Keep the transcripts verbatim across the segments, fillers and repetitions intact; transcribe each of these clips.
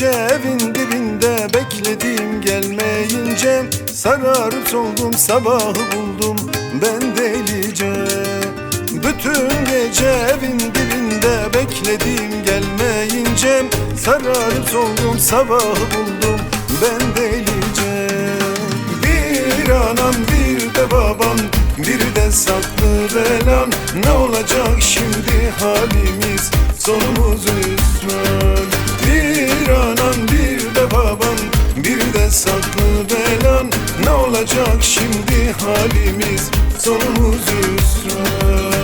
gece evin dibinde bekledim gelmeyince, sararıp soldum sabahı buldum ben delice. Bütün gece evin dibinde bekledim gelmeyince, sararıp soldum sabahı buldum ben delice. Bir anam bir de babam, bir de saklı belam, ne olacak şimdi halimiz, sonumuz hüsran. Bir anam bir de babam, bir de saklı belam, ne olacak şimdi halimiz, sonumuz hüsran.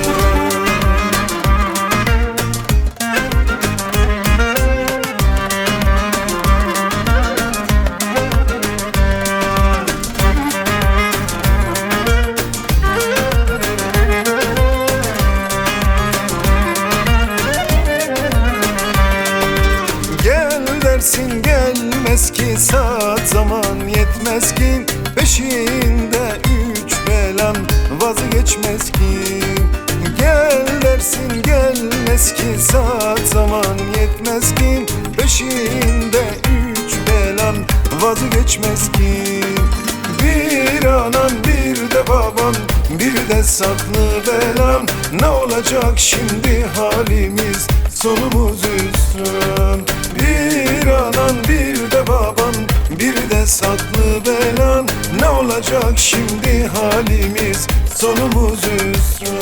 Dersin gelmez ki, saat zaman yetmez ki, peşinde üç belan vazgeçmez ki. Gel dersin gelmez ki, saat zaman yetmez ki, peşinde üç belan vazgeçmez ki. Bir anam bir de babam, bir de saklı belam, ne olacak şimdi halimiz, sonumuz hüsran. Bir anam bir de babam, bir de saklı belam, ne olacak şimdi halimiz, sonumuz hüsran.